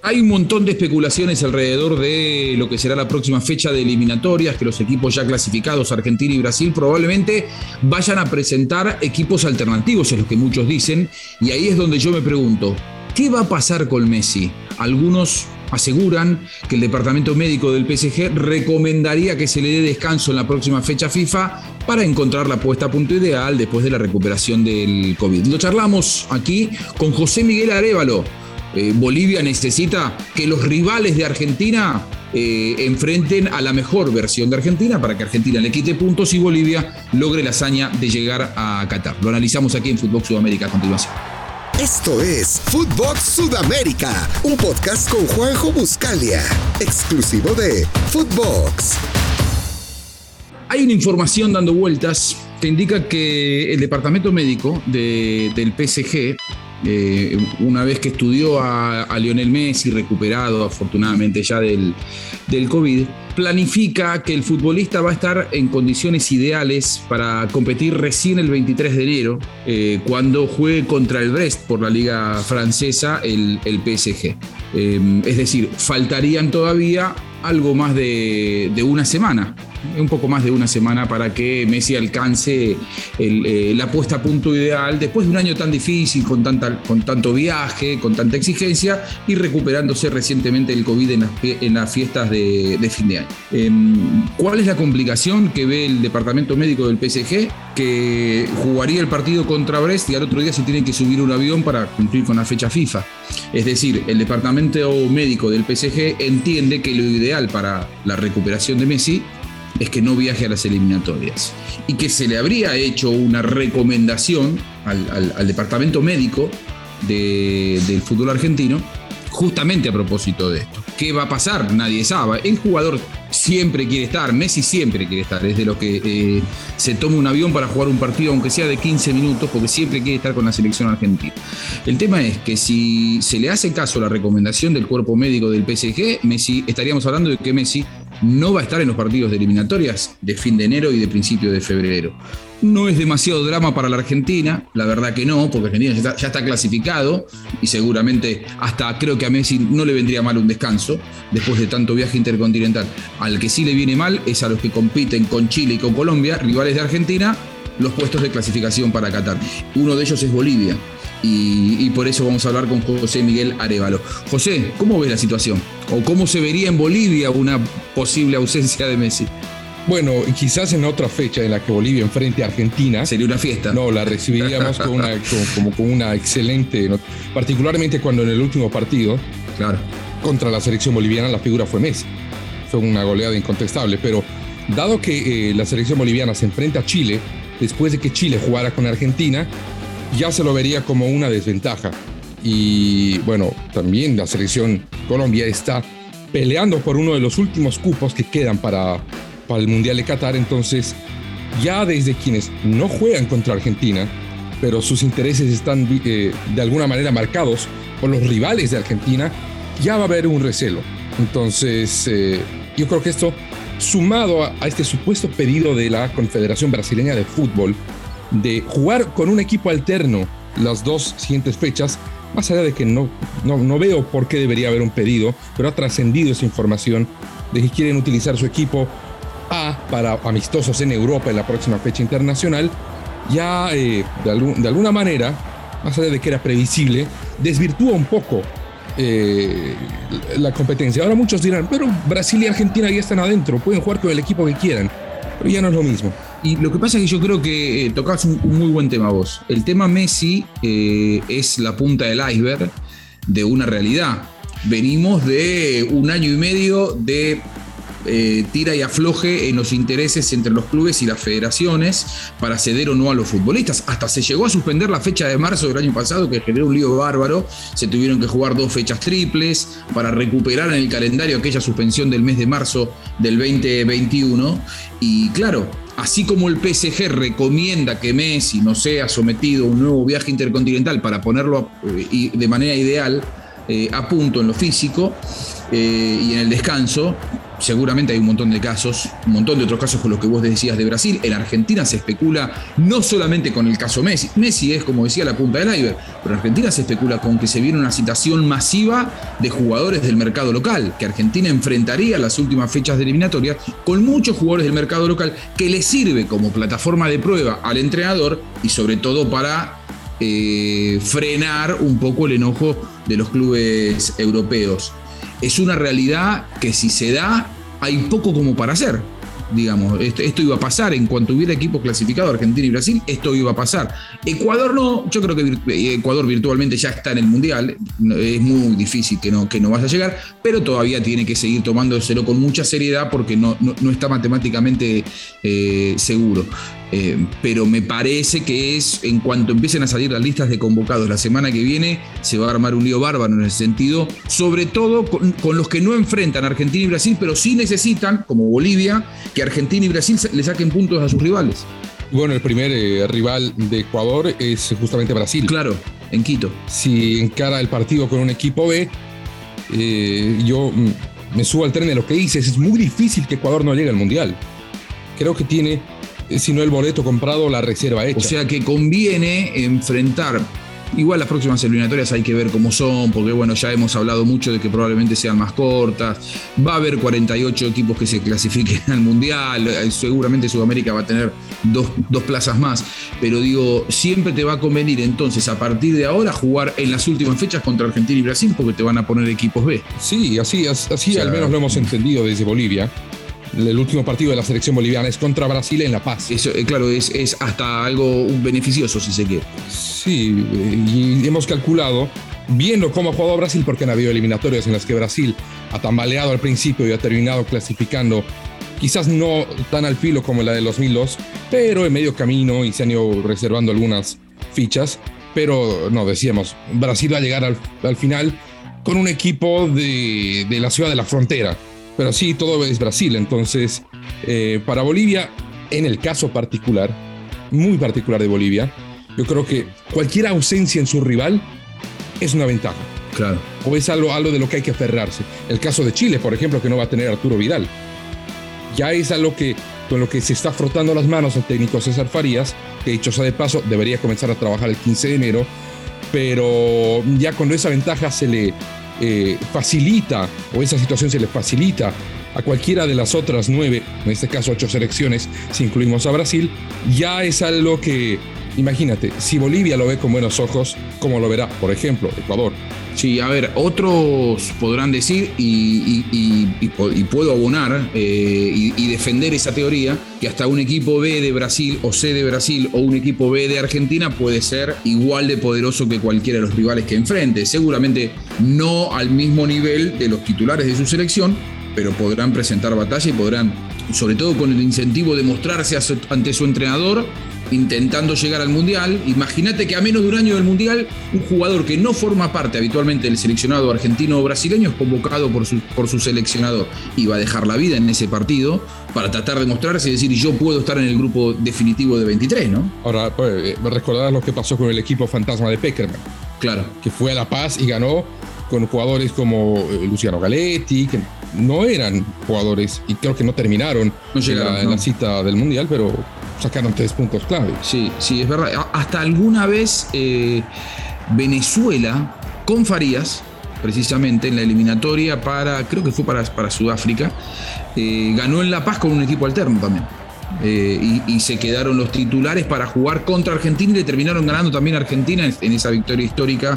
Hay un montón de especulaciones alrededor de lo que será la próxima fecha de eliminatorias, que los equipos ya clasificados, Argentina y Brasil, probablemente vayan a presentar equipos alternativos, es lo que muchos dicen, y ahí es donde yo me pregunto, ¿qué va a pasar con Messi? Algunos aseguran que el departamento médico del PSG recomendaría que se le dé descanso en la próxima fecha FIFA para encontrar la puesta a punto ideal después de la recuperación del COVID. Lo charlamos aquí con José Miguel Arévalo. Bolivia necesita que los rivales de Argentina enfrenten a la mejor versión de Argentina para que Argentina le quite puntos y Bolivia logre la hazaña de llegar a Qatar. Lo analizamos aquí en Footbox Sudamérica a continuación. Esto es Footbox Sudamérica, un podcast con Juanjo Buscalia, exclusivo de Footbox. Hay una información dando vueltas que indica que el departamento médico del PSG, una vez que estudió a Lionel Messi, recuperado afortunadamente ya del COVID, planifica que el futbolista va a estar en condiciones ideales para competir recién el 23 de enero, cuando juegue contra el Brest por la Liga Francesa el PSG. Es decir, faltarían todavía algo más de una semana, un poco más de una semana para que Messi alcance la puesta a punto ideal después de un año tan difícil, con tanto viaje, con tanta exigencia y recuperándose recientemente el COVID en las fiestas de fin de año. ¿Cuál es la complicación que ve el departamento médico del PSG? Que jugaría el partido contra Brest y al otro día se tiene que subir un avión para cumplir con la fecha FIFA. Es decir, el departamento médico del PSG entiende que lo ideal para la recuperación de Messi es que no viaje a las eliminatorias y que se le habría hecho una recomendación al departamento médico del fútbol argentino justamente a propósito de esto. ¿Qué va a pasar? Nadie sabe. El jugador siempre quiere estar, Messi siempre quiere estar, es de los que se toma un avión para jugar un partido aunque sea de 15 minutos porque siempre quiere estar con la selección argentina. El tema es que si se le hace caso a la recomendación del cuerpo médico del PSG, estaríamos hablando de que Messi no va a estar en los partidos de eliminatorias de fin de enero y de principio de febrero. No es demasiado drama para la Argentina, la verdad que no, porque Argentina ya está clasificado y seguramente hasta creo que a Messi no le vendría mal un descanso después de tanto viaje intercontinental. Al que sí le viene mal es a los que compiten con Chile y con Colombia, rivales de Argentina, los puestos de clasificación para Qatar. Uno de ellos es Bolivia y por eso vamos a hablar con José Miguel Arévalo. José, ¿cómo ves la situación? ¿O cómo se vería en Bolivia una posible ausencia de Messi? Bueno, quizás en otra fecha en la que Bolivia enfrente a Argentina. Sería una fiesta. No, la recibiríamos con una excelente, particularmente cuando en el último partido, claro, contra la selección boliviana la figura fue Messi. Fue una goleada incontestable, pero dado que la selección boliviana se enfrenta a Chile, después de que Chile jugara con Argentina, ya se lo vería como una desventaja. Y bueno, también la selección Colombia está peleando por uno de los últimos cupos que quedan para el Mundial de Qatar, entonces ya desde quienes no juegan contra Argentina, pero sus intereses están de alguna manera marcados por los rivales de Argentina, ya va a haber un recelo. Entonces yo creo que esto, sumado a este supuesto pedido de la Confederación Brasileña de Fútbol de jugar con un equipo alterno las dos siguientes fechas, más allá de que no veo por qué debería haber un pedido, pero ha trascendido esa información de que quieren utilizar su equipo para amistosos en Europa en la próxima fecha internacional, ya de alguna manera, más allá de que era previsible, desvirtúa un poco la competencia. Ahora muchos dirán, pero Brasil y Argentina ya están adentro, pueden jugar con el equipo que quieran, pero ya no es lo mismo. Y lo que pasa es que yo creo que tocás un muy buen tema vos. El tema Messi es la punta del iceberg de una realidad. Venimos de un año y medio de tira y afloje en los intereses entre los clubes y las federaciones para ceder o no a los futbolistas. Hasta se llegó a suspender la fecha de marzo del año pasado, que generó un lío bárbaro. Se tuvieron que jugar 2 fechas triples para recuperar en el calendario aquella suspensión del mes de marzo del 2021. Y claro, así como el PSG recomienda que Messi no sea sometido a un nuevo viaje intercontinental para ponerlo de manera ideal a punto en lo físico y en el descanso, seguramente hay un montón de casos, un montón de otros casos con los que vos decías de Brasil. En Argentina se especula no solamente con el caso Messi. Messi es, como decía, la punta del iceberg, pero en Argentina se especula con que se viene una citación masiva de jugadores del mercado local, que Argentina enfrentaría las últimas fechas de eliminatoria con muchos jugadores del mercado local, que le sirve como plataforma de prueba al entrenador y sobre todo para frenar un poco el enojo de los clubes europeos. Es una realidad que si se da, hay poco como para hacer. Digamos, esto iba a pasar en cuanto hubiera equipos clasificados, Argentina y Brasil, esto iba a pasar. Ecuador no, yo creo que Ecuador virtualmente ya está en el Mundial, es muy difícil que no vaya a llegar, pero todavía tiene que seguir tomándoselo con mucha seriedad porque no está matemáticamente seguro. Pero me parece que en cuanto empiecen a salir las listas de convocados la semana que viene, se va a armar un lío bárbaro en ese sentido, sobre todo con los que no enfrentan a Argentina y Brasil, pero sí necesitan, como Bolivia, que Argentina y Brasil le saquen puntos a sus rivales. Bueno, el primer rival de Ecuador es justamente Brasil. Claro, en Quito. Si encara el partido con un equipo B, yo me subo al tren de lo que dices. Es muy difícil que Ecuador no llegue al Mundial. Creo que tiene, si no el boleto comprado, la reserva hecha. O sea que conviene enfrentar. Igual las próximas eliminatorias hay que ver cómo son, porque bueno, ya hemos hablado mucho de que probablemente sean más cortas. Va a haber 48 equipos que se clasifiquen al Mundial. Seguramente Sudamérica va a tener dos plazas más. Pero digo, siempre te va a convenir entonces a partir de ahora jugar en las últimas fechas contra Argentina y Brasil, porque te van a poner equipos B. Sí, así o sea, al menos lo hemos entendido desde Bolivia. El último partido de la selección boliviana es contra Brasil en La Paz. Eso, claro, es hasta algo beneficioso, si se quiere. Sí, y hemos calculado, viendo cómo ha jugado Brasil, porque han habido eliminatorias en las que Brasil ha tambaleado al principio y ha terminado clasificando, quizás no tan al filo como la del 2002, pero en medio camino, y se han ido reservando algunas fichas. Pero no, decíamos, Brasil va a llegar al final con un equipo de la ciudad de la frontera. Pero sí, todo es Brasil. Entonces, para Bolivia, en el caso particular, muy particular de Bolivia, yo creo que cualquier ausencia en su rival es una ventaja. Claro. O es algo de lo que hay que aferrarse. El caso de Chile, por ejemplo, que no va a tener a Arturo Vidal. Ya es algo con lo que se está frotando las manos el técnico César Farías, que dicho sea de paso, debería comenzar a trabajar el 15 de enero, pero ya cuando esa ventaja se le facilita, o esa situación se le facilita a cualquiera de las otras 9, en este caso 8 selecciones, si incluimos a Brasil, ya es algo que, imagínate, si Bolivia lo ve con buenos ojos, ¿cómo lo verá, por ejemplo, Ecuador? Sí, a ver, otros podrán decir, y puedo abonar y defender esa teoría, que hasta un equipo B de Brasil o C de Brasil o un equipo B de Argentina puede ser igual de poderoso que cualquiera de los rivales que enfrente. Seguramente no al mismo nivel de los titulares de su selección, pero podrán presentar batalla y podrán, sobre todo con el incentivo de mostrarse ante su entrenador, intentando llegar al Mundial. Imagínate que a menos de un año del Mundial, un jugador que no forma parte habitualmente del seleccionado argentino o brasileño es convocado por su seleccionador y va a dejar la vida en ese partido para tratar de mostrarse y decir, yo puedo estar en el grupo definitivo de 23, ¿no? Ahora, recordarás lo que pasó con el equipo fantasma de Peckerman. Claro. Que fue a La Paz y ganó con jugadores como Luciano Galetti, que no eran jugadores y creo que no terminaron en la cita del Mundial, pero sacaron 3 puntos clave. Sí, es verdad. Hasta alguna vez Venezuela, con Farías, precisamente en la eliminatoria creo que fue para Sudáfrica, ganó en La Paz con un equipo alterno también. Y se quedaron los titulares para jugar contra Argentina y le terminaron ganando también a Argentina en esa victoria histórica.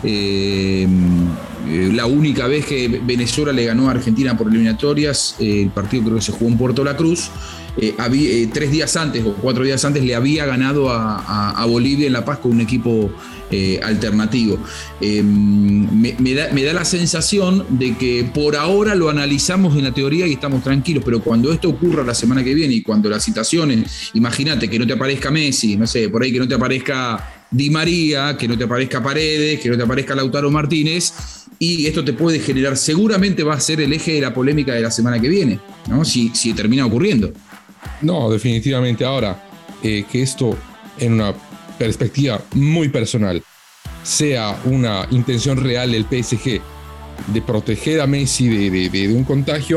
La única vez que Venezuela le ganó a Argentina por eliminatorias, el partido creo que se jugó en Puerto La Cruz. 3 días antes o 4 días antes le había ganado a Bolivia en La Paz con un equipo alternativo. Me da la sensación de que por ahora lo analizamos en la teoría y estamos tranquilos, pero cuando esto ocurra la semana que viene y cuando las citaciones, imagínate que no te aparezca Messi, no sé, por ahí que no te aparezca Di María, que no te aparezca Paredes, que no te aparezca Lautaro Martínez, y esto te puede generar, seguramente va a ser el eje de la polémica de la semana que viene, ¿no? Si termina ocurriendo. No, definitivamente. Ahora, que esto en una perspectiva muy personal sea una intención real del PSG de proteger a Messi de un contagio,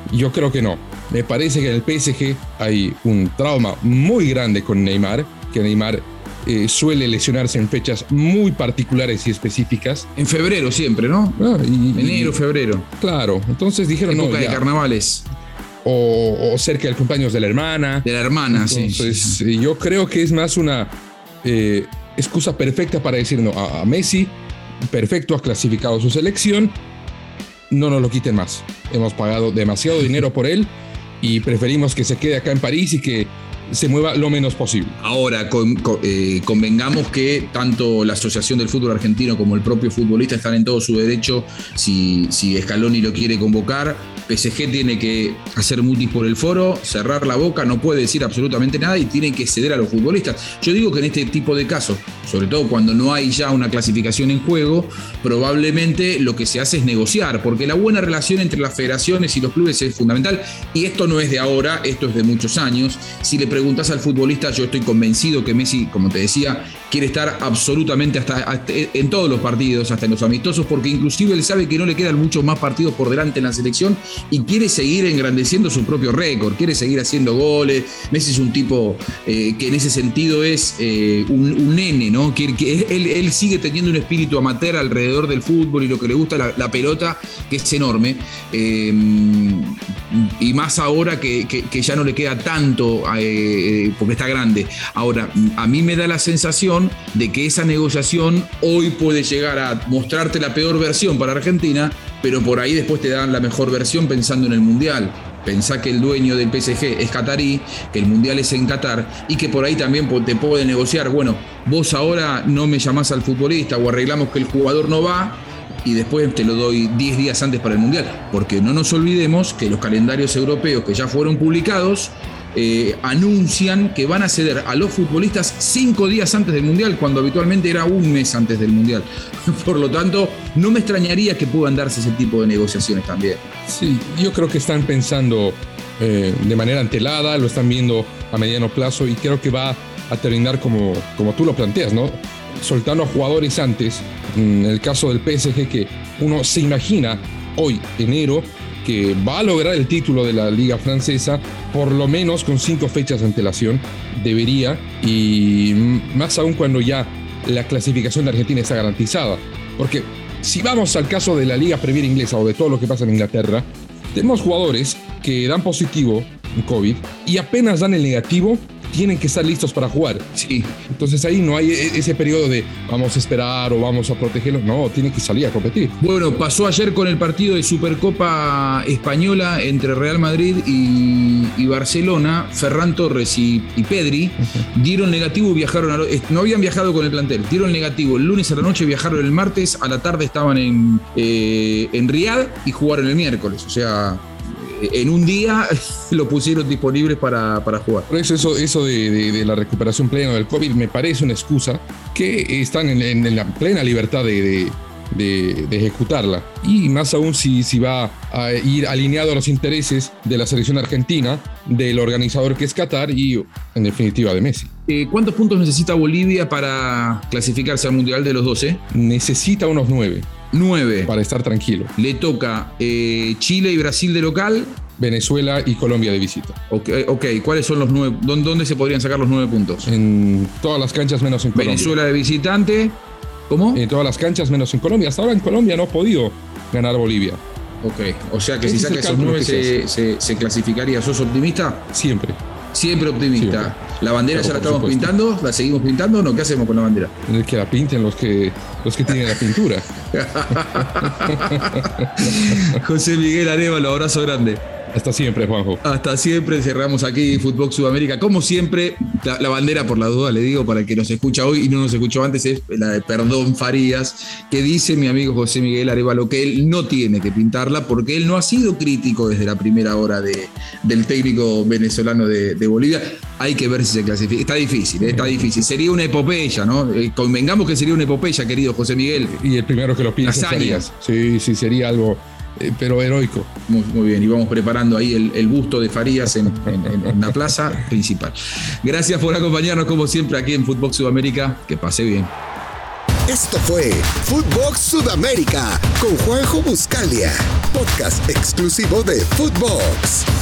Yo creo que no. Me parece que en el PSG hay un trauma muy grande con Neymar, que Neymar suele lesionarse en fechas muy particulares y específicas. En febrero siempre, ¿no? Enero, febrero. Claro, entonces dijeron época de carnavales. O cerca del cumpleaños de la hermana. De la hermana, entonces, sí. Yo creo que es más una excusa perfecta para decir no a Messi. Perfecto, ha clasificado su selección. No nos lo quiten más. Hemos pagado demasiado dinero por él y preferimos que se quede acá en París y que se mueva lo menos posible. Ahora, convengamos que tanto la Asociación del Fútbol Argentino como el propio futbolista están en todo su derecho. Si Scaloni lo quiere convocar, PSG tiene que hacer mutis por el foro, cerrar la boca, no puede decir absolutamente nada y tiene que ceder a los futbolistas. Yo digo que en este tipo de casos, sobre todo cuando no hay ya una clasificación en juego, probablemente lo que se hace es negociar, porque la buena relación entre las federaciones y los clubes es fundamental, y esto no es de ahora, esto es de muchos años. Si le preguntas al futbolista, yo estoy convencido que Messi, como te decía, quiere estar absolutamente hasta en todos los partidos, hasta en los amistosos, porque inclusive él sabe que no le quedan muchos más partidos por delante en la selección y quiere seguir engrandeciendo su propio récord, quiere seguir haciendo goles. Messi es un tipo que en ese sentido es un nene, ¿no? Él sigue teniendo un espíritu amateur alrededor del fútbol y lo que le gusta la pelota, que es enorme, y más ahora que ya no le queda tanto porque está grande. Ahora, a mí me da la sensación de que esa negociación hoy puede llegar a mostrarte la peor versión para Argentina, pero por ahí después te dan la mejor versión pensando en el Mundial. Pensá que el dueño del PSG es catarí, que el Mundial es en Qatar y que por ahí también te puede negociar, bueno, vos ahora no me llamás al futbolista o arreglamos que el jugador no va y después te lo doy 10 días antes para el Mundial. Porque no nos olvidemos que los calendarios europeos que ya fueron publicados anuncian que van a ceder a los futbolistas 5 días antes del Mundial, cuando habitualmente era un mes antes del Mundial. Por lo tanto, no me extrañaría que puedan darse ese tipo de negociaciones también. Sí, yo creo que están pensando de manera antelada, lo están viendo a mediano plazo y creo que va a terminar como tú lo planteas, ¿no? Soltando a jugadores antes, en el caso del PSG, que uno se imagina hoy, enero, que va a lograr el título de la Liga Francesa, por lo menos con 5 fechas de antelación, debería, y más aún cuando ya la clasificación de Argentina está garantizada. Porque si vamos al caso de la Liga Premier inglesa o de todo lo que pasa en Inglaterra, tenemos jugadores que dan positivo en COVID y apenas dan el negativo, tienen que estar listos para jugar. Sí. Entonces ahí no hay ese periodo de vamos a esperar o vamos a protegerlo. No, tiene que salir a competir. Bueno, pasó ayer con el partido de Supercopa Española entre Real Madrid y Barcelona. Ferran Torres y Pedri dieron negativo y viajaron no habían viajado con el plantel, dieron negativo el lunes a la noche, viajaron el martes, a la tarde estaban en Riad y jugaron el miércoles. O sea, en un día lo pusieron disponibles para jugar. Por eso de la recuperación plena del COVID me parece una excusa que están en la plena libertad de ejecutarla. Y más aún si va a ir alineado a los intereses de la selección argentina, del organizador que es Qatar y en definitiva de Messi. ¿Cuántos puntos necesita Bolivia para clasificarse al Mundial de los 12? Necesita unos 9. 9. Para estar tranquilo. Le toca Chile y Brasil de local. Venezuela y Colombia de visita. Ok. ¿Cuáles son los 9? ¿Dónde se podrían sacar los 9 puntos? En todas las canchas menos en Colombia. Venezuela de visitante. ¿Cómo? En todas las canchas menos en Colombia. Hasta ahora en Colombia no ha podido ganar Bolivia. Ok. O sea que si saca esos 9 se clasificaría. ¿Sos optimista? Siempre. Siempre optimista. Siempre. ¿La bandera ya la estamos pintando? ¿La seguimos pintando o no? ¿Qué hacemos con la bandera? Que la pinten los que tienen la pintura. José Miguel Arévalo, abrazo grande. Hasta siempre, Juanjo. Hasta siempre, cerramos aquí Fútbol Sudamérica. Como siempre, la bandera, por la duda, le digo, para el que nos escucha hoy y no nos escuchó antes, es la de Perdón Farías, que dice mi amigo José Miguel Arévalo que él no tiene que pintarla porque él no ha sido crítico desde la primera hora del técnico venezolano de Bolivia. Hay que ver si se clasifica. Está difícil. Sería una epopeya, ¿no? Convengamos que sería una epopeya, querido José Miguel. Y el primero que lo piensa Farías. Sí, sería algo... pero heroico. Muy bien, y vamos preparando ahí el busto de Farías en la plaza principal. Gracias por acompañarnos como siempre aquí en Fútbol Sudamérica. Que pase bien. Esto fue Footbox Sudamérica con Juanjo Buscalia, podcast exclusivo de Footbox.